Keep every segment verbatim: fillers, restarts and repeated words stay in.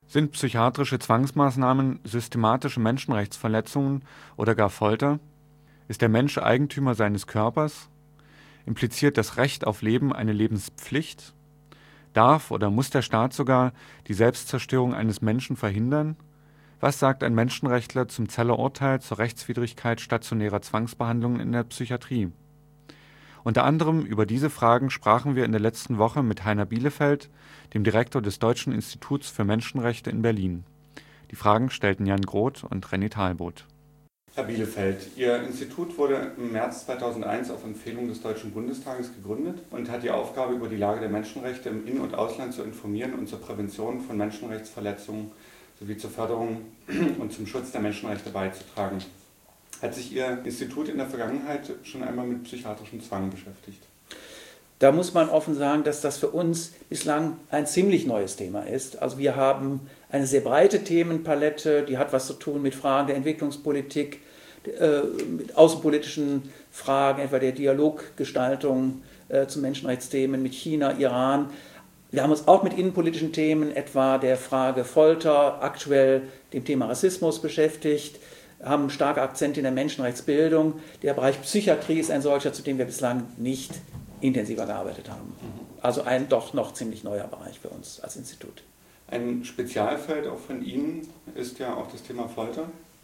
Sind psychiatrische Zwangsmaßnahmen systematische Menschenrechtsverletzungen oder gar Folter? Ist der Mensch Eigentümer seines Körpers? Impliziert das Recht auf Leben eine Lebenspflicht? Darf oder muss der Staat sogar die Selbstzerstörung eines Menschen verhindern? Was sagt ein Menschenrechtler zum Zeller Urteil zur Rechtswidrigkeit stationärer Zwangsbehandlungen in der Psychiatrie? Unter anderem über diese Fragen sprachen wir in der letzten Woche mit Heiner Bielefeld, dem Direktor des Deutschen Instituts für Menschenrechte in Berlin. Die Fragen stellten Jan Groth und René Thalboth. Herr Bielefeld, Ihr Institut wurde im März zweitausendeins auf Empfehlung des Deutschen Bundestages gegründet und hat die Aufgabe, über die Lage der Menschenrechte im In- und Ausland zu informieren und zur Prävention von Menschenrechtsverletzungen sowie zur Förderung und zum Schutz der Menschenrechte beizutragen. Hat sich Ihr Institut in der Vergangenheit schon einmal mit psychiatrischem Zwang beschäftigt? Da muss man offen sagen, dass das für uns bislang ein ziemlich neues Thema ist. Also wir haben eine sehr breite Themenpalette, die hat was zu tun mit Fragen der Entwicklungspolitik, äh, mit außenpolitischen Fragen, etwa der Dialoggestaltung äh, zu Menschenrechtsthemen mit China, Iran. Wir haben uns auch mit innenpolitischen Themen, etwa der Frage Folter, aktuell dem Thema Rassismus beschäftigt, haben starke Akzente in der Menschenrechtsbildung. Der Bereich Psychiatrie ist ein solcher, zu dem wir bislang nicht intensiver gearbeitet haben. Also ein doch noch ziemlich neuer Bereich für uns als Institut. Ein Spezialfeld auch von Ihnen ist ja auch das Thema Folter.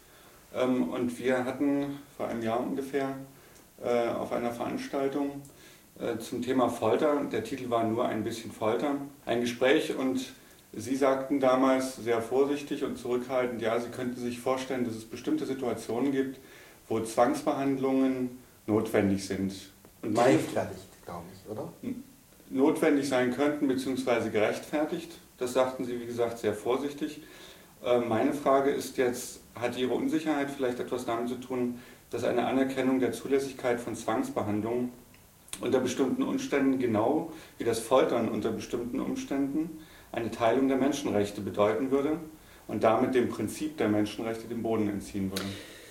Und wir hatten vor einem Jahr ungefähr auf einer Veranstaltung zum Thema Folter, der Titel war Nur ein bisschen Folter, ein Gespräch, und Sie sagten damals sehr vorsichtig und zurückhaltend, ja, Sie könnten sich vorstellen, dass es bestimmte Situationen gibt, wo Zwangsbehandlungen notwendig sind. Und gerechtfertigt, glaube ich, oder? Notwendig sein könnten, beziehungsweise gerechtfertigt. Das sagten Sie, wie gesagt, sehr vorsichtig. Meine Frage ist jetzt, hat Ihre Unsicherheit vielleicht etwas damit zu tun, dass eine Anerkennung der Zulässigkeit von Zwangsbehandlungen unter bestimmten Umständen, genau wie das Foltern unter bestimmten Umständen, eine Teilung der Menschenrechte bedeuten würde und damit dem Prinzip der Menschenrechte den Boden entziehen würde?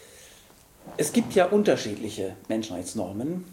Es gibt ja unterschiedliche Menschenrechtsnormen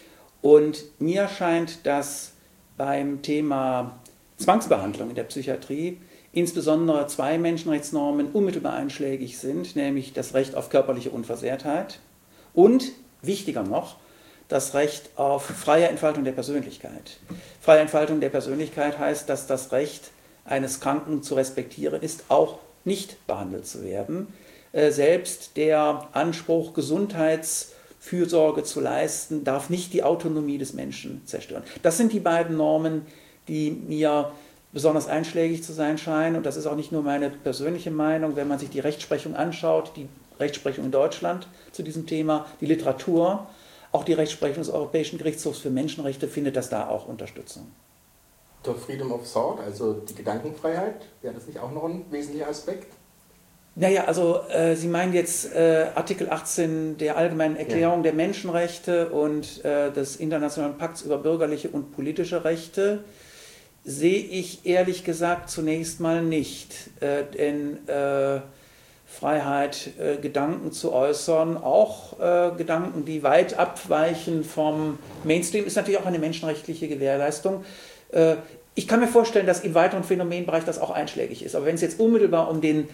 und mir scheint, dass beim Thema Zwangsbehandlung in der Psychiatrie insbesondere zwei Menschenrechtsnormen unmittelbar einschlägig sind, nämlich das Recht auf körperliche Unversehrtheit und, wichtiger noch, das Recht auf freie Entfaltung der Persönlichkeit. Freie Entfaltung der Persönlichkeit heißt, dass das Recht eines Kranken zu respektieren ist, auch nicht behandelt zu werden. Äh, selbst der Anspruch, Gesundheitsfürsorge zu leisten, darf nicht die Autonomie des Menschen zerstören. Das sind die beiden Normen, die mir besonders einschlägig zu sein scheinen. Und das ist auch nicht nur meine persönliche Meinung. Wenn man sich die Rechtsprechung anschaut, die Rechtsprechung in Deutschland zu diesem Thema, die Literatur, auch die Rechtsprechung des Europäischen Gerichtshofs für Menschenrechte findet das da auch Unterstützung. Der Freedom of Thought, also die Gedankenfreiheit, wäre das nicht auch noch ein wesentlicher Aspekt? Naja, also äh, Sie meinen jetzt äh, Artikel achtzehn der Allgemeinen Erklärung ja. der Menschenrechte und äh, des Internationalen Pakts über bürgerliche und politische Rechte, sehe ich ehrlich gesagt zunächst mal nicht. Äh, denn äh, Freiheit, äh, Gedanken zu äußern, auch äh, Gedanken, die weit abweichen vom Mainstream, ist natürlich auch eine menschenrechtliche Gewährleistung. Äh, ich kann mir vorstellen, dass im weiteren Phänomenbereich das auch einschlägig ist. Aber wenn es jetzt unmittelbar um den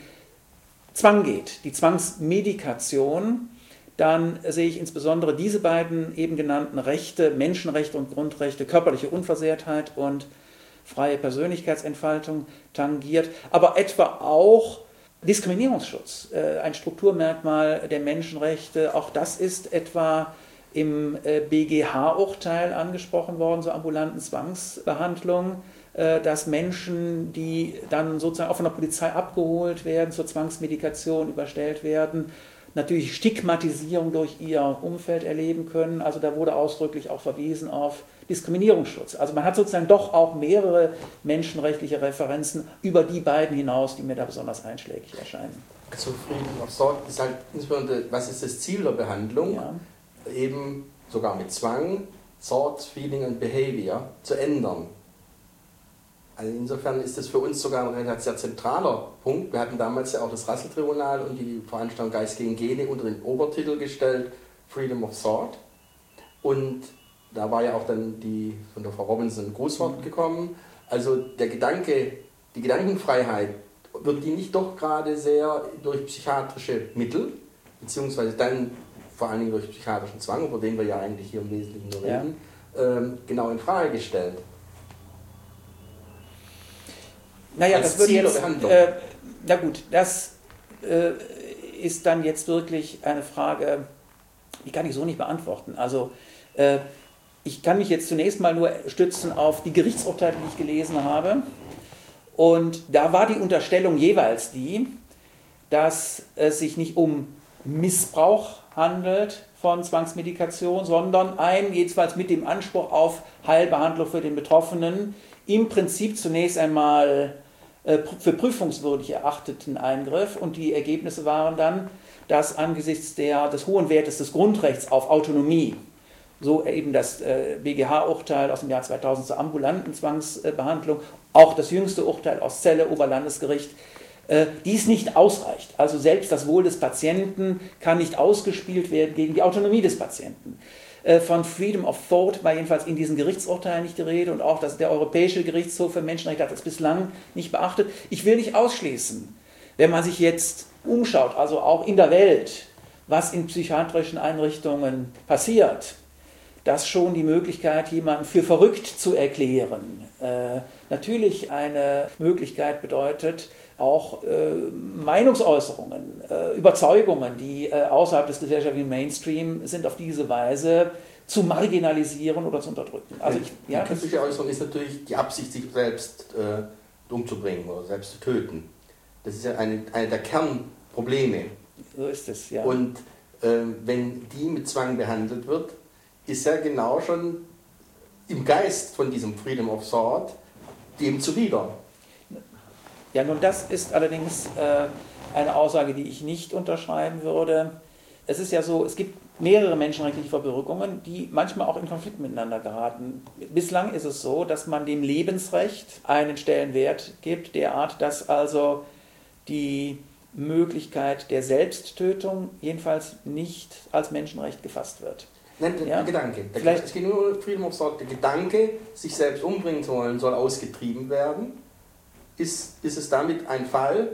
Zwang geht, die Zwangsmedikation, dann sehe ich insbesondere diese beiden eben genannten Rechte, Menschenrechte und Grundrechte, körperliche Unversehrtheit und freie Persönlichkeitsentfaltung tangiert, aber etwa auch Diskriminierungsschutz, ein Strukturmerkmal der Menschenrechte. Auch das ist etwa im B G H-Urteil angesprochen worden, zur ambulanten Zwangsbehandlung, dass Menschen, die dann sozusagen auch von der Polizei abgeholt werden, zur Zwangsmedikation überstellt werden, natürlich Stigmatisierung durch ihr Umfeld erleben können. Also da wurde ausdrücklich auch verwiesen auf Diskriminierungsschutz. Also man hat sozusagen doch auch mehrere menschenrechtliche Referenzen über die beiden hinaus, die mir da besonders einschlägig erscheinen. Also Freedom of Thought ist halt insbesondere, was ist das Ziel der Behandlung? Ja. Eben sogar mit Zwang, Thought, Feeling und Behavior zu ändern. Also insofern ist das für uns sogar ein sehr zentraler Punkt. Wir hatten damals ja auch das Russell-Tribunal und die Veranstaltung Geist gegen Gene unter den Obertitel gestellt, Freedom of Thought. Und da war ja auch dann die von der Frau Robinson ein Grußwort gekommen. Also der Gedanke, die Gedankenfreiheit wird die nicht doch gerade sehr durch psychiatrische Mittel, beziehungsweise dann vor allen Dingen durch psychiatrischen Zwang, über den wir ja eigentlich hier im Wesentlichen nur reden, ja. ähm, genau in Frage gestellt? Naja, Als das würde jetzt, äh, na gut, das äh, ist dann jetzt wirklich eine Frage, die kann ich so nicht beantworten. Also äh, ich kann mich jetzt zunächst mal nur stützen auf die Gerichtsurteile, die ich gelesen habe. Und da war die Unterstellung jeweils die, dass es sich nicht um Missbrauch handelt von Zwangsmedikation, sondern ein, jedenfalls mit dem Anspruch auf Heilbehandlung für den Betroffenen, im Prinzip zunächst einmal äh, für prüfungswürdig erachteten Eingriff. Und die Ergebnisse waren dann, dass angesichts der, des hohen Wertes des Grundrechts auf Autonomie, so eben das äh, B G H-Urteil aus dem Jahr zweitausend zur ambulanten Zwangsbehandlung, auch das jüngste Urteil aus Celle, Oberlandesgericht, äh, dies nicht ausreicht. Also selbst das Wohl des Patienten kann nicht ausgespielt werden gegen die Autonomie des Patienten. Äh, von Freedom of Thought war jedenfalls in diesen Gerichtsurteilen nicht die Rede und auch das, der Europäische Gerichtshof für Menschenrechte hat das bislang nicht beachtet. Ich will nicht ausschließen, wenn man sich jetzt umschaut, also auch in der Welt, was in psychiatrischen Einrichtungen passiert, dass schon die Möglichkeit, jemanden für verrückt zu erklären, äh, natürlich eine Möglichkeit bedeutet, auch äh, Meinungsäußerungen, äh, Überzeugungen, die äh, außerhalb des gesellschaftlichen Mainstream sind, auf diese Weise zu marginalisieren oder zu unterdrücken. Also ich, die ja, künstliche Äußerung ist natürlich die Absicht, sich selbst äh, umzubringen oder selbst zu töten. Das ist ja eine, eine der Kernprobleme. So ist es, ja. Und äh, wenn die mit Zwang behandelt wird, ist ja genau schon im Geist von diesem Freedom of Thought dem zuwider. Ja, nun das ist allerdings äh, eine Aussage, die ich nicht unterschreiben würde. Es ist ja so, es gibt mehrere menschenrechtliche Verbürgungen, die manchmal auch in Konflikt miteinander geraten. Bislang ist es so, dass man dem Lebensrecht einen Stellenwert gibt, derart, dass also die Möglichkeit der Selbsttötung jedenfalls nicht als Menschenrecht gefasst wird. Nein, der ja? Gedanke. Der Vielleicht, es geht nur um Freedom of Thought. Der Gedanke, sich selbst umbringen zu wollen, soll ausgetrieben werden. Ist, ist es damit ein Fall,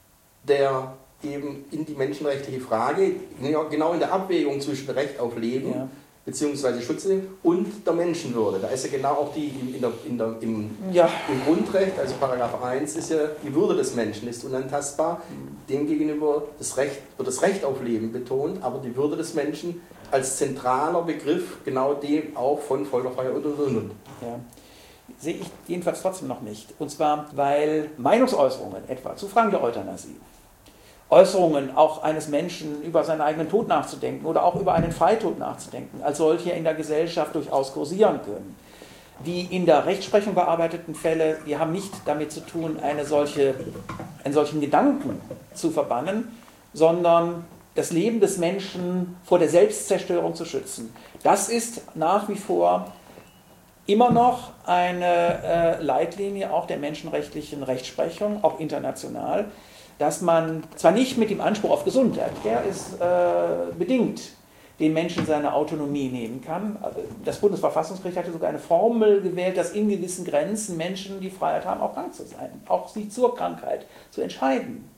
der eben in die menschenrechtliche Frage, genau in der Abwägung zwischen Recht auf Leben ja. bzw. Schutz und der Menschenwürde. Da ist ja genau auch die in der, in der, im, ja. im Grundrecht, also Paragraph eins ist ja, die Würde des Menschen ist unantastbar. Demgegenüber das Recht, wird das Recht auf Leben betont, aber die Würde des Menschen als zentraler Begriff, genau dem auch von Folterfreiheit und und und. Ja. Sehe ich jedenfalls trotzdem noch nicht. Und zwar, weil Meinungsäußerungen etwa zu Fragen der Euthanasie, Äußerungen auch eines Menschen über seinen eigenen Tod nachzudenken oder auch über einen Freitod nachzudenken, als solche in der Gesellschaft durchaus kursieren können. Die in der Rechtsprechung bearbeiteten Fälle, die haben nicht damit zu tun, eine solche, einen solchen Gedanken zu verbannen, sondern das Leben des Menschen vor der Selbstzerstörung zu schützen. Das ist nach wie vor immer noch eine äh, Leitlinie auch der menschenrechtlichen Rechtsprechung, auch international, dass man zwar nicht mit dem Anspruch auf Gesundheit, der ist äh, bedingt, den Menschen seine Autonomie nehmen kann. Also das Bundesverfassungsgericht hatte sogar eine Formel gewählt, dass in gewissen Grenzen Menschen die Freiheit haben, auch krank zu sein, auch sie zur Krankheit zu entscheiden.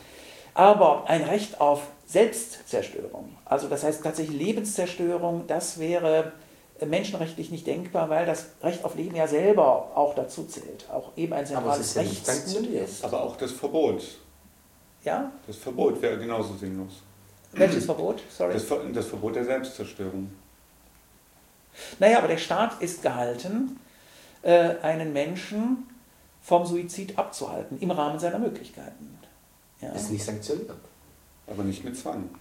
Aber ein Recht auf Selbstzerstörung, also das heißt tatsächlich Lebenszerstörung, das wäre menschenrechtlich nicht denkbar, weil das Recht auf Leben ja selber auch dazu zählt, auch eben ein zentrales ja Rechtsgut ist. Aber auch das Verbot. Ja? Das Verbot wäre genauso sinnlos. Welches Verbot? Sorry. Das, Ver das Verbot der Selbstzerstörung. Naja, aber der Staat ist gehalten, äh, einen Menschen vom Suizid abzuhalten, im Rahmen seiner Möglichkeiten. Ja? Ist nicht sanktioniert. Aber nicht mit Zwang.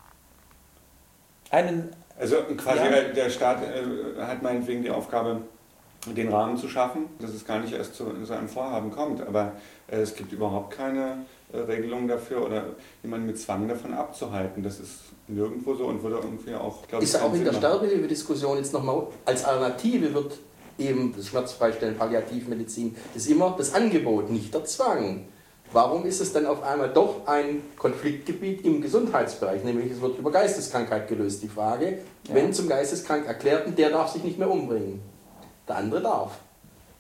Einen Also quasi ja. der Staat äh, hat meinetwegen die Aufgabe, den Rahmen zu schaffen, dass es gar nicht erst zu so einem Vorhaben kommt. Aber äh, es gibt überhaupt keine äh, Regelung dafür oder jemanden mit Zwang davon abzuhalten. Das ist nirgendwo so und würde irgendwie auch, glaube ich, ist auch in der Sinn machen. Sterbehilfe-Diskussion jetzt nochmal als Alternative wird eben das Schmerzfreistellen, Palliativmedizin, das ist immer das Angebot, nicht der Zwang. Warum ist es dann auf einmal doch ein Konfliktgebiet im Gesundheitsbereich? Nämlich es wird über Geisteskrankheit gelöst, die Frage, ja. wenn zum geisteskrank Erklärten, der darf sich nicht mehr umbringen. Der andere darf.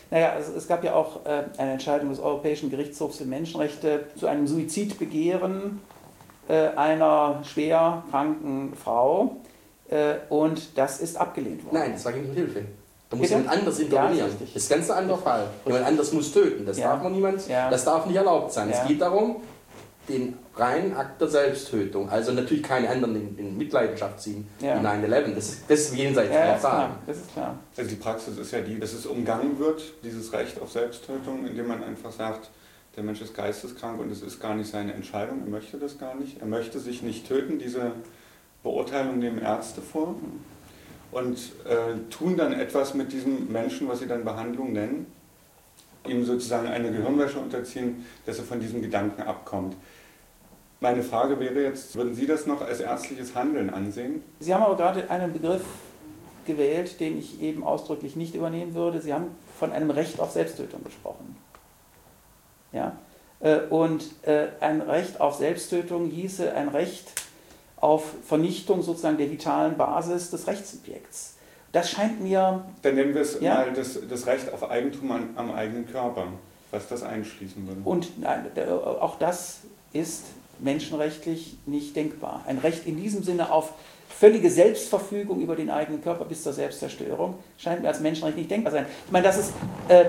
Naja, es, es gab ja auch äh, eine Entscheidung des Europäischen Gerichtshofs für Menschenrechte zu einem Suizidbegehren äh, einer schwer kranken Frau äh, und das ist abgelehnt worden. Nein, das war gegen Hilfe. Da muss Bitte? jemand anders intervenieren. Ja, das, ist richtig. das ist ganz ein anderer Fall. Jemand anders muss töten. Das Ja. darf man niemand, Ja. das darf nicht erlaubt sein. Ja. Es geht darum, den reinen Akt der Selbsttötung, also natürlich keine anderen in, in Mitleidenschaft ziehen, Ja. wie neun elf. Das, das ist jenseits Ja, der ist klar. Sagen. Das ist klar. Also die Praxis ist ja die, dass es umgangen wird, dieses Recht auf Selbsttötung, indem man einfach sagt, der Mensch ist geisteskrank und es ist gar nicht seine Entscheidung, er möchte das gar nicht, er möchte sich nicht töten, diese Beurteilung nehmen Ärzte vor und äh, tun dann etwas mit diesem Menschen, was sie dann Behandlung nennen, ihm sozusagen eine Gehirnwäsche unterziehen, dass er von diesem Gedanken abkommt. Meine Frage wäre jetzt, würden Sie das noch als ärztliches Handeln ansehen? Sie haben aber gerade einen Begriff gewählt, den ich eben ausdrücklich nicht übernehmen würde. Sie haben von einem Recht auf Selbsttötung gesprochen. Ja? Und ein Recht auf Selbsttötung hieße ein Recht auf Vernichtung sozusagen der vitalen Basis des Rechtssubjekts. Das scheint mir... Dann nennen wir es Ja? mal das, das Recht auf Eigentum an, am eigenen Körper, was das einschließen würde. Und nein, auch das ist menschenrechtlich nicht denkbar. Ein Recht in diesem Sinne auf völlige Selbstverfügung über den eigenen Körper bis zur Selbstzerstörung scheint mir als Menschenrecht nicht denkbar sein. Ich meine, dass es äh,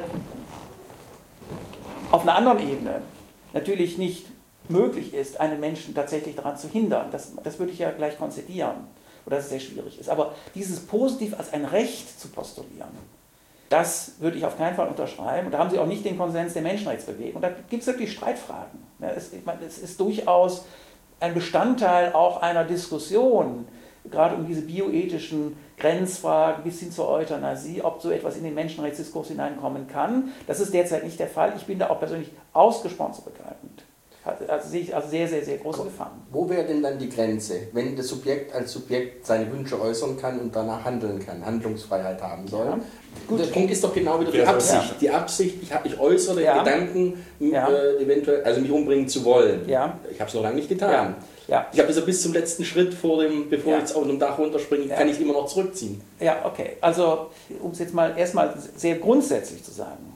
auf einer anderen Ebene natürlich nicht möglich ist, einen Menschen tatsächlich daran zu hindern. Das, das würde ich ja gleich konzidieren, oder dass es sehr schwierig ist. Aber dieses positiv als ein Recht zu postulieren, das würde ich auf keinen Fall unterschreiben. Und da haben Sie auch nicht den Konsens der Menschenrechtsbewegung. Und da gibt es wirklich Streitfragen. Ja, es, ich meine, es ist durchaus ein Bestandteil auch einer Diskussion, gerade um diese bioethischen Grenzfragen bis hin zur Euthanasie, ob so etwas in den Menschenrechtsdiskurs hineinkommen kann. Das ist derzeit nicht der Fall. Ich bin da auch persönlich ausgesprochen zurückhaltend. Also sehe ich also sehr, sehr, sehr große Gefahren. Wo wäre denn dann die Grenze, wenn das Subjekt als Subjekt seine Wünsche äußern kann und danach handeln kann, Handlungsfreiheit haben soll? Ja. Gut. Der Punkt ist doch genau wieder die Ja, Absicht. ja. Die Absicht, ich, hab, ich äußere Ja. Gedanken, Ja. äh, eventuell, also mich umbringen zu wollen. Ja. Ich habe es noch lange nicht getan. Ja. Ja. Ich habe das ja bis zum letzten Schritt, vor dem, bevor Ja. ich jetzt aus dem Dach runterspringe, Ja. kann ich immer noch zurückziehen. Ja, okay. Also, um es jetzt mal erstmal sehr grundsätzlich zu sagen.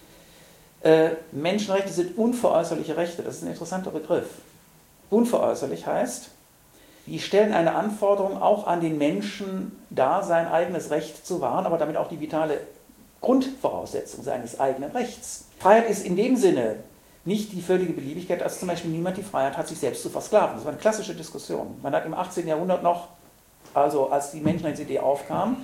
Äh, Menschenrechte sind unveräußerliche Rechte. Das ist ein interessanter Begriff. Unveräußerlich heißt, die stellen eine Anforderung auch an den Menschen dar, sein eigenes Recht zu wahren, aber damit auch die vitale Grundvoraussetzung seines eigenen Rechts. Freiheit ist in dem Sinne nicht die völlige Beliebigkeit, als zum Beispiel niemand die Freiheit hat, sich selbst zu versklaven. Das war eine klassische Diskussion. Man hat im achtzehnten Jahrhundert noch, also als die Menschenrechtsidee aufkam,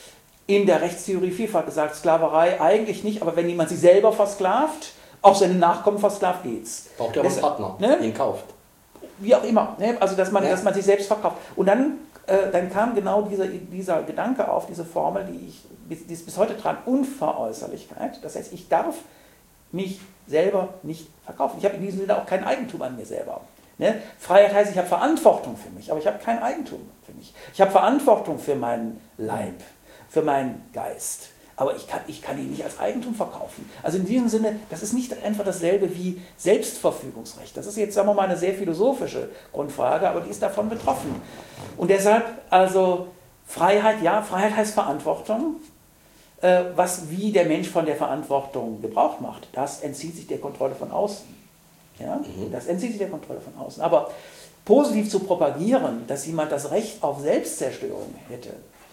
in der Rechtstheorie vielfach gesagt, Sklaverei eigentlich nicht, aber wenn jemand sich selber versklavt, auch seine Nachkommen versklavt, geht's. Braucht ja auch einen Partner, ne? den kauft. Wie auch immer, ne? Also dass man, Ja. dass man sich selbst verkauft. Und dann, äh, dann kam genau dieser, dieser Gedanke auf, diese Formel, die ich bis, die es bis heute trage, Unveräußerlichkeit. Das heißt, ich darf mich selber nicht verkaufen. Ich habe in diesem Sinne auch kein Eigentum an mir selber. Ne? Freiheit heißt, ich habe Verantwortung für mich, aber ich habe kein Eigentum für mich. Ich habe Verantwortung für meinen Leib, für meinen Geist. Aber ich kann, ich kann ihn nicht als Eigentum verkaufen. Also in diesem Sinne, das ist nicht einfach dasselbe wie Selbstverfügungsrecht. Das ist jetzt, sagen wir mal, eine sehr philosophische Grundfrage, aber die ist davon betroffen. Und deshalb, also Freiheit, ja, Freiheit heißt Verantwortung. Äh, was, wie der Mensch von der Verantwortung Gebrauch macht, das entzieht sich der Kontrolle von außen. Ja? Mhm. Das entzieht sich der Kontrolle von außen. Aber positiv zu propagieren, dass jemand das Recht auf Selbstzerstörung hätte,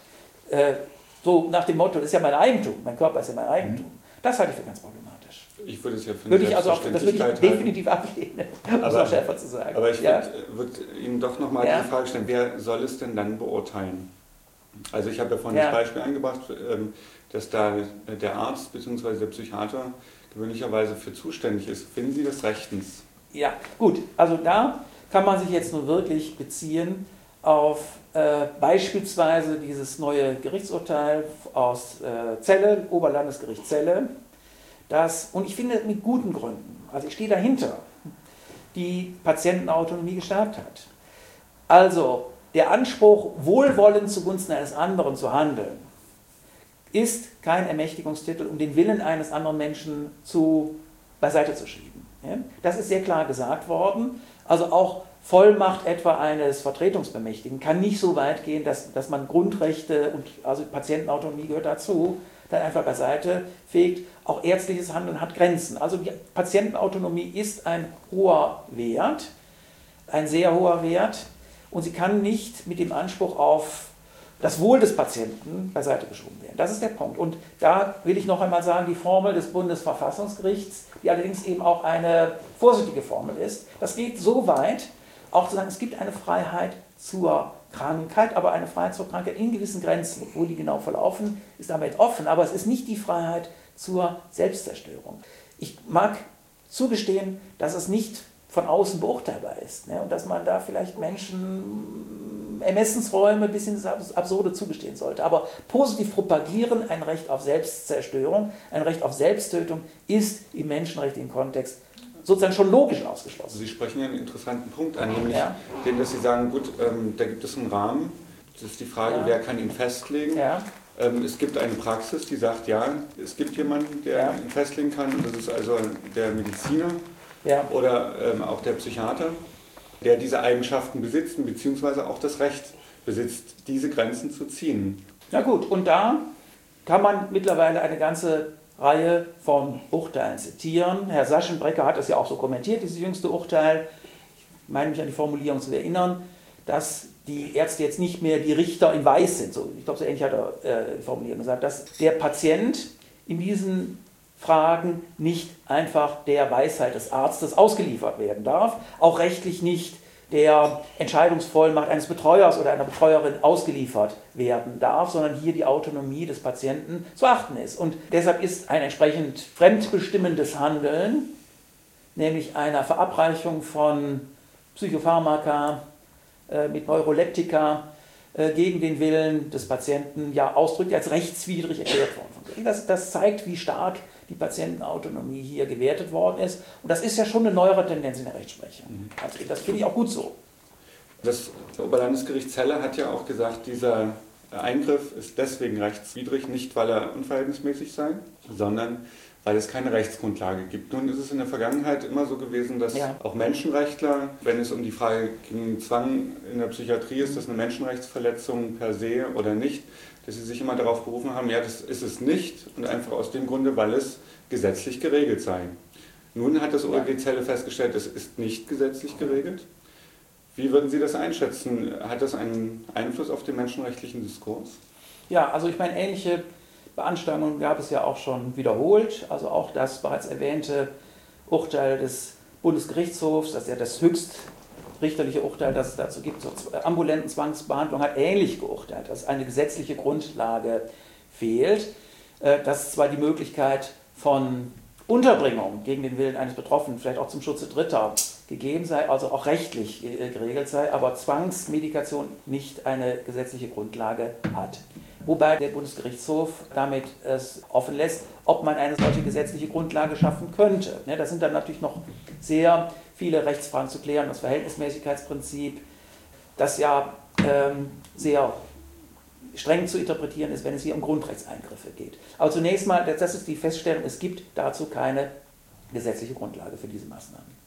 äh, so nach dem Motto, das ist ja mein Eigentum, mein Körper ist ja mein Eigentum, das halte ich für ganz problematisch. Ich würde es ja für eine Würde ich also auch, das würde ich Selbstverständlichkeit definitiv ablehnen, um es Aber- auch schärfer zu sagen. Aber ich ja? würde würd Ihnen doch nochmal Ja. die Frage stellen, wer soll es denn dann beurteilen? Also ich habe ja vorhin Ja. das Beispiel eingebracht, ähm, dass da der Arzt bzw. der Psychiater gewöhnlicherweise für zuständig ist. Finden Sie das rechtens? Ja, gut, also da kann man sich jetzt nur wirklich beziehen auf äh, beispielsweise dieses neue Gerichtsurteil aus äh, Celle, Oberlandesgericht Celle, das, und ich finde mit guten Gründen, also ich stehe dahinter, die Patientenautonomie gestärkt hat. Also der Anspruch, wohlwollend zugunsten eines anderen zu handeln, ist kein Ermächtigungstitel, um den Willen eines anderen Menschen zu, beiseite zu schieben. Ja? Das ist sehr klar gesagt worden. Also auch Vollmacht etwa eines Vertretungsbemächtigten kann nicht so weit gehen, dass, dass man Grundrechte und also Patientenautonomie gehört dazu, dann einfach beiseite fegt. Auch ärztliches Handeln hat Grenzen. Also die Patientenautonomie ist ein hoher Wert, ein sehr hoher Wert, und sie kann nicht mit dem Anspruch auf das Wohl des Patienten beiseite geschoben werden. Das ist der Punkt. Und da will ich noch einmal sagen, die Formel des Bundesverfassungsgerichts, die allerdings eben auch eine vorsichtige Formel ist, das geht so weit, auch zu sagen, es gibt eine Freiheit zur Krankheit, aber eine Freiheit zur Krankheit in gewissen Grenzen. Wo die genau verlaufen, ist damit offen, aber es ist nicht die Freiheit zur Selbstzerstörung. Ich mag zugestehen, dass es nicht von außen beurteilbar ist, ne? Und dass man da vielleicht Menschen Ermessensräume bis ins Absurde zugestehen sollte. Aber positiv propagieren, ein Recht auf Selbstzerstörung, ein Recht auf Selbsttötung, ist im menschenrechtlichen Kontext sozusagen schon logisch ausgeschlossen. Sie sprechen ja einen interessanten Punkt an, nämlich ja. den, dass Sie sagen, gut, ähm, da gibt es einen Rahmen, das ist die Frage, ja. wer kann ihn festlegen. Ja. Ähm, es gibt eine Praxis, die sagt, ja, es gibt jemanden, der ja. ihn festlegen kann, das ist also der Mediziner ja. oder ähm, auch der Psychiater, der diese Eigenschaften besitzt, beziehungsweise auch das Recht besitzt, diese Grenzen zu ziehen. Na gut, und da kann man mittlerweile eine ganze Reihe von Urteilen zitieren. Herr Saschenbrecker hat das ja auch so kommentiert, dieses jüngste Urteil. Ich meine mich an die Formulierung zu erinnern, dass die Ärzte jetzt nicht mehr die Richter in Weiß sind. So, ich glaube, so ähnlich hat er äh, die Formulierung gesagt, dass der Patient in diesen Fragen nicht einfach der Weisheit des Arztes ausgeliefert werden darf, auch rechtlich nicht der Entscheidungsvollmacht eines Betreuers oder einer Betreuerin ausgeliefert werden darf, sondern hier die Autonomie des Patienten zu achten ist. Und deshalb ist ein entsprechend fremdbestimmendes Handeln, nämlich einer Verabreichung von Psychopharmaka äh, mit Neuroleptika äh, gegen den Willen des Patienten ja ausdrücklich als rechtswidrig erklärt worden. Das, das zeigt, wie stark die Patientenautonomie hier gewertet worden ist. Und das ist ja schon eine neuere Tendenz in der Rechtsprechung. Also das finde ich auch gut so. Das Oberlandesgericht Celle hat ja auch gesagt, dieser Eingriff ist deswegen rechtswidrig, nicht weil er unverhältnismäßig sei, sondern weil es keine Rechtsgrundlage gibt. Nun ist es in der Vergangenheit immer so gewesen, dass ja. auch Menschenrechtler, wenn es um die Frage gegen Zwang in der Psychiatrie ist, das eine Menschenrechtsverletzung per se oder nicht, dass sie sich immer darauf berufen haben, ja, das ist es nicht, und einfach aus dem Grunde, weil es gesetzlich geregelt sei. Nun hat das O L G Celle festgestellt, es ist nicht gesetzlich geregelt. Wie würden Sie das einschätzen? Hat das einen Einfluss auf den menschenrechtlichen Diskurs? Ja, also ich meine, ähnliche Beanstandungen gab es ja auch schon wiederholt. Also auch das bereits erwähnte Urteil des Bundesgerichtshofs, das ist ja das höchstrichterliche Urteil, das es dazu gibt, zur ambulanten Zwangsbehandlung, hat ähnlich geurteilt, dass eine gesetzliche Grundlage fehlt, dass zwar die Möglichkeit von Unterbringung gegen den Willen eines Betroffenen, vielleicht auch zum Schutze Dritter, gegeben sei, also auch rechtlich geregelt sei, aber Zwangsmedikation nicht eine gesetzliche Grundlage hat. Wobei der Bundesgerichtshof damit es offen lässt, ob man eine solche gesetzliche Grundlage schaffen könnte. Das sind dann natürlich noch sehr viele Rechtsfragen zu klären. Das Verhältnismäßigkeitsprinzip, das ja ähm, sehr streng zu interpretieren ist, wenn es hier um Grundrechtseingriffe geht. Aber zunächst mal, das ist die Feststellung, es gibt dazu keine gesetzliche Grundlage für diese Maßnahmen.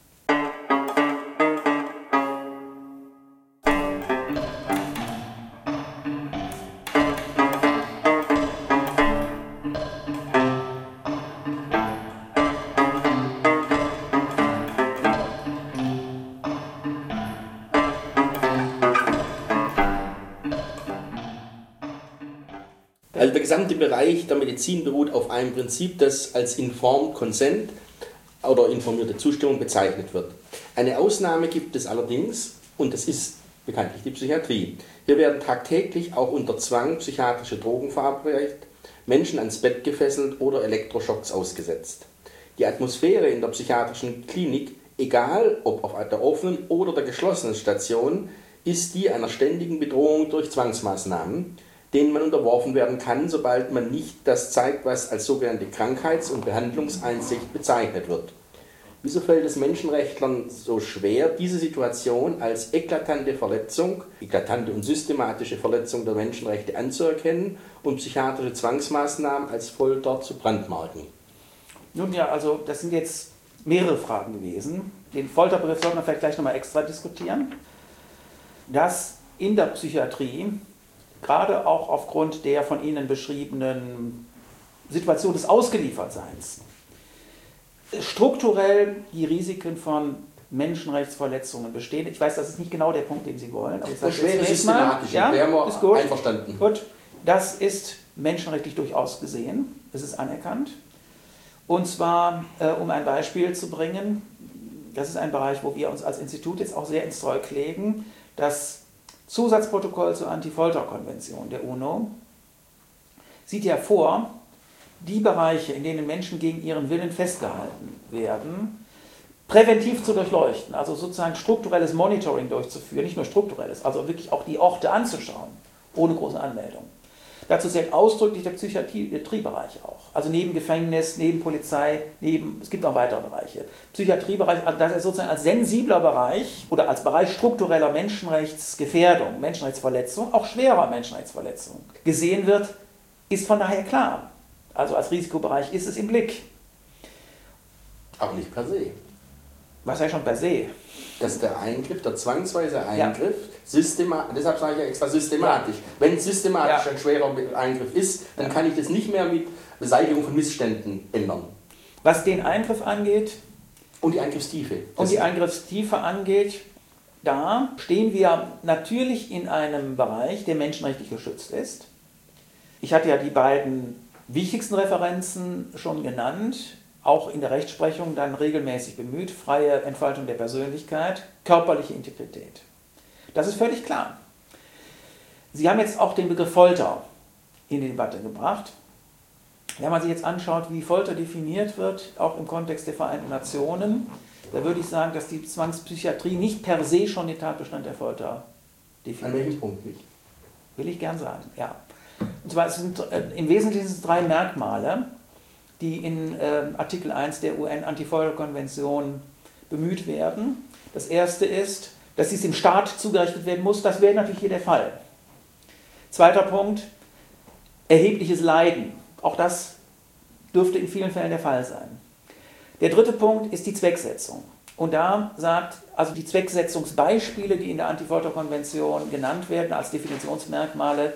Also der gesamte Bereich der Medizin beruht auf einem Prinzip, das als Informed Consent oder informierte Zustimmung bezeichnet wird. Eine Ausnahme gibt es allerdings, und das ist bekanntlich die Psychiatrie. Hier werden tagtäglich auch unter Zwang psychiatrische Drogen verabreicht, Menschen ans Bett gefesselt oder Elektroschocks ausgesetzt. Die Atmosphäre in der psychiatrischen Klinik, egal ob auf der offenen oder der geschlossenen Station, ist die einer ständigen Bedrohung durch Zwangsmaßnahmen, denen man unterworfen werden kann, sobald man nicht das zeigt, was als sogenannte Krankheits- und Behandlungseinsicht bezeichnet wird. Wieso fällt es Menschenrechtlern so schwer, diese Situation als eklatante Verletzung, eklatante und systematische Verletzung der Menschenrechte anzuerkennen und psychiatrische Zwangsmaßnahmen als Folter zu brandmarken? Nun ja, also das sind jetzt mehrere Fragen gewesen. Den Folterbegriff sollten wir vielleicht gleich nochmal extra diskutieren. Dass in der Psychiatrie gerade auch aufgrund der von Ihnen beschriebenen Situation des Ausgeliefertseins strukturell die Risiken von Menschenrechtsverletzungen bestehen. Ich weiß, das ist nicht genau der Punkt, den Sie wollen. Aber ich sage schwere jetzt systematisch, ja, wären wir ist gut. einverstanden. Gut, das ist menschenrechtlich durchaus gesehen. Das ist anerkannt. Und zwar, äh, um ein Beispiel zu bringen, das ist ein Bereich, wo wir uns als Institut jetzt auch sehr ins Zeug legen, das Zusatzprotokoll zur Anti-Folter-Konvention der UNO sieht ja vor, die Bereiche, in denen Menschen gegen ihren Willen festgehalten werden, präventiv zu durchleuchten, also sozusagen strukturelles Monitoring durchzuführen, nicht nur strukturelles, also wirklich auch die Orte anzuschauen, ohne große Anmeldung. Dazu zählt ausdrücklich der Psychiatriebereich auch. Also neben Gefängnis, neben Polizei, neben, es gibt noch weitere Bereiche. Psychiatriebereich, also das ist sozusagen als sensibler Bereich oder als Bereich struktureller Menschenrechtsgefährdung, Menschenrechtsverletzung, auch schwerer Menschenrechtsverletzung gesehen wird, ist von daher klar. Also als Risikobereich ist es im Blick. Aber nicht per se. Was heißt schon per se? Dass der Eingriff, der zwangsweise Eingriff, ja. systematisch, deshalb sage ich ja extra systematisch. Ja. Wenn systematisch ja. ein schwerer Eingriff ist, dann ja. kann ich das nicht mehr mit Beseitigung von Missständen ändern. Was den Eingriff angeht und die Eingriffstiefe. Und die Eingriffstiefe angeht, da stehen wir natürlich in einem Bereich, der menschenrechtlich geschützt ist. Ich hatte ja die beiden wichtigsten Referenzen schon genannt, auch in der Rechtsprechung dann regelmäßig bemüht, freie Entfaltung der Persönlichkeit, körperliche Integrität. Das ist völlig klar. Sie haben jetzt auch den Begriff Folter in die Debatte gebracht. Wenn man sich jetzt anschaut, wie Folter definiert wird, auch im Kontext der Vereinten Nationen, da würde ich sagen, dass die Zwangspsychiatrie nicht per se schon den Tatbestand der Folter definiert. An welchem Punkt nicht? Will ich gern sagen, ja. Und zwar es sind äh, im Wesentlichen sind es drei Merkmale, die in äh, Artikel eins der U N-Anti-Folter-Konvention bemüht werden. Das erste ist, dass dies dem Staat zugerechnet werden muss. Das wäre natürlich hier der Fall. Zweiter Punkt, erhebliches Leiden. Auch das dürfte in vielen Fällen der Fall sein. Der dritte Punkt ist die Zwecksetzung. Und da sagt, also die Zwecksetzungsbeispiele, die in der Anti-Folter-Konvention genannt werden als Definitionsmerkmale,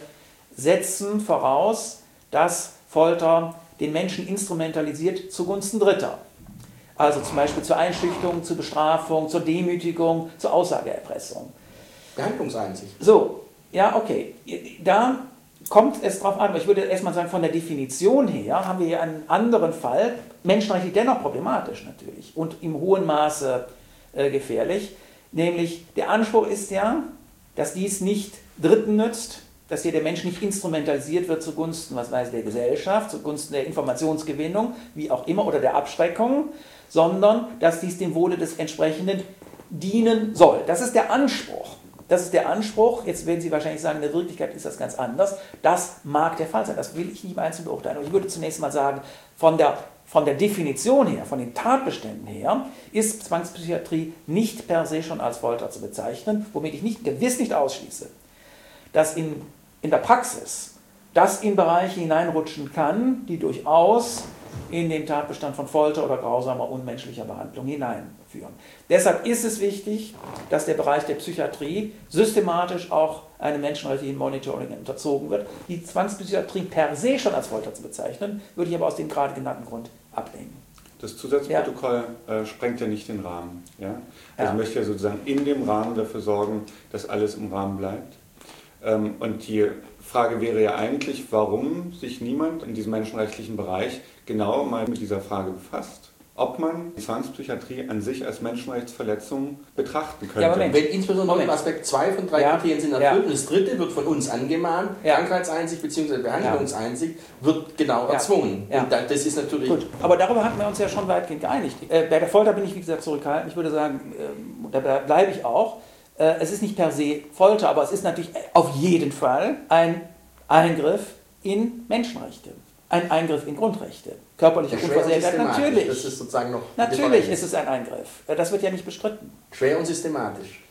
setzen voraus, dass Folter den Menschen instrumentalisiert zugunsten Dritter. Also zum Beispiel zur Einschüchterung, zur Bestrafung, zur Demütigung, zur Aussageerpressung. Behandlungseinsicht. So, ja, okay. Da kommt es drauf an, aber ich würde erstmal sagen, von der Definition her haben wir hier einen anderen Fall, menschenrechtlich dennoch problematisch natürlich und im hohen Maße äh, gefährlich. Nämlich der Anspruch ist ja, dass dies nicht Dritten nützt, dass hier der Mensch nicht instrumentalisiert wird zugunsten, was weiß ich, der Gesellschaft, zugunsten der Informationsgewinnung, wie auch immer, oder der Abschreckung, sondern dass dies dem Wohle des Entsprechenden dienen soll. Das ist der Anspruch. Das ist der Anspruch. Jetzt werden Sie wahrscheinlich sagen, in der Wirklichkeit ist das ganz anders. Das mag der Fall sein. Das will ich nicht im Einzelnen beurteilen. Aber ich würde zunächst mal sagen, von der, von der Definition her, von den Tatbeständen her, ist Zwangspsychiatrie nicht per se schon als Folter zu bezeichnen, womit ich nicht, gewiss nicht ausschließe, dass in, in der Praxis das in Bereiche hineinrutschen kann, die durchaus in den Tatbestand von Folter oder grausamer, unmenschlicher Behandlung hineinführen. Deshalb ist es wichtig, dass der Bereich der Psychiatrie systematisch auch einem menschenrechtlichen Monitoring unterzogen wird. Die Zwangspsychiatrie per se schon als Folter zu bezeichnen, würde ich aber aus dem gerade genannten Grund ablehnen. Das Zusatzprotokoll ja. äh, sprengt ja nicht den Rahmen. Ja? Also ja. möchte ja sozusagen in dem Rahmen dafür sorgen, dass alles im Rahmen bleibt. Ähm, und die Frage wäre ja eigentlich, warum sich niemand in diesem menschenrechtlichen Bereich genau mal mit dieser Frage befasst, ob man die Zwangspsychiatrie an sich als Menschenrechtsverletzung betrachten könnte. Ja, Moment. Wenn insbesondere im Aspekt zwei von drei ja. Kriterien sind erfüllt ja. und das dritte wird von uns angemahnt, ja. Krankheitseinsicht bzw. Behandlungseinsicht wird genau ja. erzwungen. Ja. Und das ist natürlich... Gut, aber darüber hatten wir uns ja schon weitgehend geeinigt. Äh, bei der Folter bin ich, wie gesagt, zurückhaltend. Ich würde sagen, äh, da bleibe ich auch. Äh, es ist nicht per se Folter, aber es ist natürlich auf jeden Fall ein Eingriff in Menschenrechte. Ein Eingriff in Grundrechte. Körperliche Unversehrtheit, natürlich. Das ist sozusagen noch natürlich ist es ein Eingriff. Das wird ja nicht bestritten. Schwer und systematisch.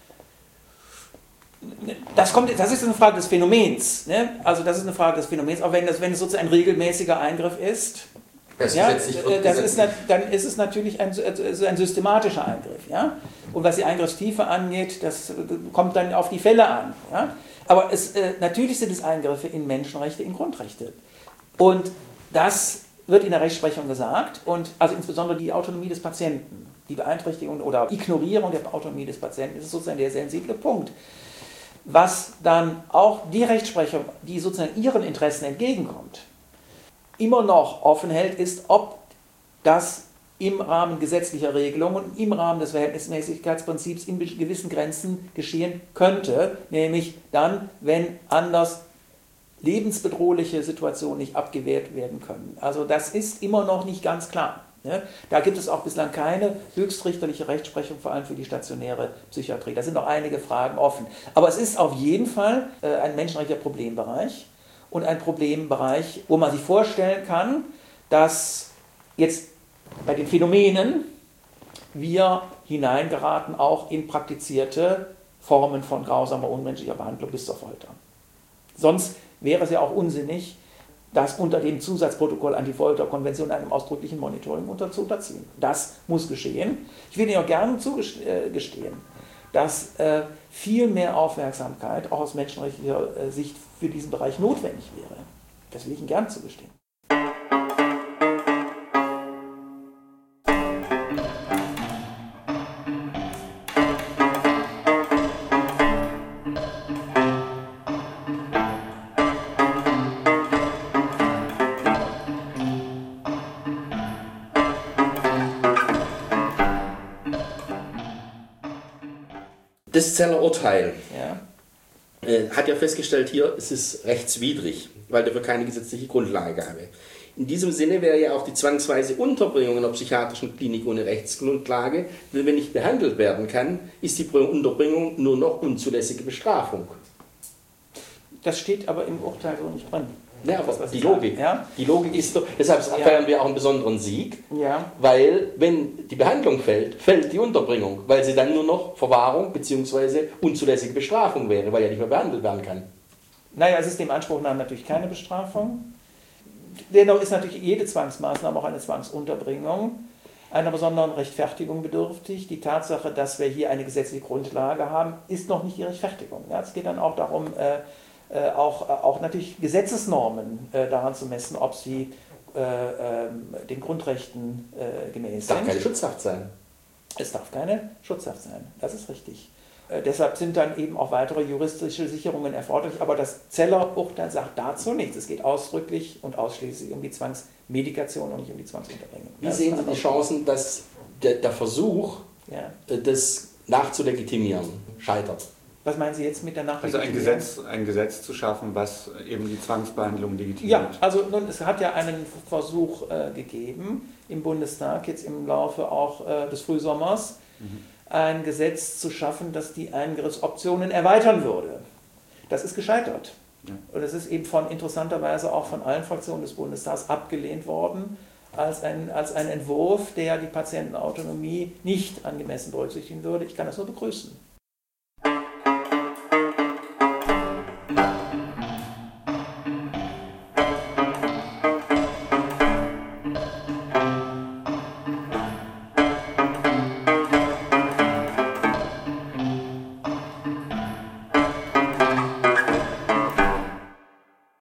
Das, kommt, das ist eine Frage des Phänomens. Ne? Also das ist eine Frage des Phänomens. Auch wenn, das, wenn es sozusagen ein regelmäßiger Eingriff ist, ja, das ist, dann ist es natürlich ein, ein systematischer Eingriff. Ja? Und was die Eingriffstiefe angeht, das kommt dann auf die Fälle an. Ja? Aber es, äh, natürlich sind es Eingriffe in Menschenrechte, in Grundrechte. Und Das wird in der Rechtsprechung gesagt und also insbesondere die Autonomie des Patienten, die Beeinträchtigung oder Ignorierung der Autonomie des Patienten ist sozusagen der sensible Punkt. Was dann auch die Rechtsprechung, die sozusagen ihren Interessen entgegenkommt, immer noch offen hält, ist, ob das im Rahmen gesetzlicher Regelungen und im Rahmen des Verhältnismäßigkeitsprinzips in gewissen Grenzen geschehen könnte, nämlich dann, wenn anders lebensbedrohliche Situationen nicht abgewehrt werden können. Also das ist immer noch nicht ganz klar. Da gibt es auch bislang keine höchstrichterliche Rechtsprechung, vor allem für die stationäre Psychiatrie. Da sind noch einige Fragen offen. Aber es ist auf jeden Fall ein menschenrechtlicher Problembereich und ein Problembereich, wo man sich vorstellen kann, dass jetzt bei den Phänomenen wir hineingeraten auch in praktizierte Formen von grausamer, unmenschlicher Behandlung bis zur Folter. Sonst wäre es ja auch unsinnig, das unter dem Zusatzprotokoll an die Folterkonvention einem ausdrücklichen Monitoring unter zu unterziehen. Das muss geschehen. Ich will Ihnen auch gerne zugestehen, dass äh, viel mehr Aufmerksamkeit auch aus menschenrechtlicher äh, Sicht für diesen Bereich notwendig wäre. Das will ich Ihnen gerne zugestehen. Das Zeller Urteil Ja. äh, hat ja festgestellt, hier es ist rechtswidrig, weil dafür keine gesetzliche Grundlage gab. In diesem Sinne wäre ja auch die zwangsweise Unterbringung in einer psychiatrischen Klinik ohne Rechtsgrundlage, weil wenn nicht behandelt werden kann, ist die Unterbringung nur noch unzulässige Bestrafung. Das steht aber im Urteil so nicht drin. Ja, aber das, die Logik, ja? die Logik ist doch, deshalb feiern ja. wir auch einen besonderen Sieg, ja. weil wenn die Behandlung fällt, fällt die Unterbringung, weil sie dann nur noch Verwahrung bzw. unzulässige Bestrafung wäre, weil ja nicht mehr behandelt werden kann. Naja, es ist dem Anspruch nach natürlich keine Bestrafung. Dennoch ist natürlich jede Zwangsmaßnahme auch eine Zwangsunterbringung einer besonderen Rechtfertigung bedürftig. Die Tatsache, dass wir hier eine gesetzliche Grundlage haben, ist noch nicht die Rechtfertigung. Ja, es geht dann auch darum, äh, Äh, auch, äh, auch natürlich Gesetzesnormen äh, daran zu messen, ob sie äh, äh, den Grundrechten äh, gemäß Es darf sind. keine Schutzhaft sein. Es darf keine Schutzhaft sein, das ist richtig. Äh, deshalb sind dann eben auch weitere juristische Sicherungen erforderlich, aber das Zeller Urteil sagt dazu nichts. Es geht ausdrücklich und ausschließlich um die Zwangsmedikation und nicht um die Zwangsunterbringung. Wie sehen Sie die Chancen, dass der, der Versuch, ja. das nachzulegitimieren, scheitert? Was meinen Sie jetzt mit der Nachlegitimierung? Also ein Gesetz, ein Gesetz zu schaffen, was eben die Zwangsbehandlung legitimiert. Ja, also nun, es hat ja einen Versuch äh, gegeben im Bundestag, jetzt im Laufe auch äh, des Frühsommers, mhm. ein Gesetz zu schaffen, das die Eingriffsoptionen erweitern würde. Das ist gescheitert. Ja. Und es ist eben von interessanterweise auch von allen Fraktionen des Bundestags abgelehnt worden, als ein, als ein Entwurf, der die Patientenautonomie nicht angemessen berücksichtigen würde. Ich kann das nur begrüßen.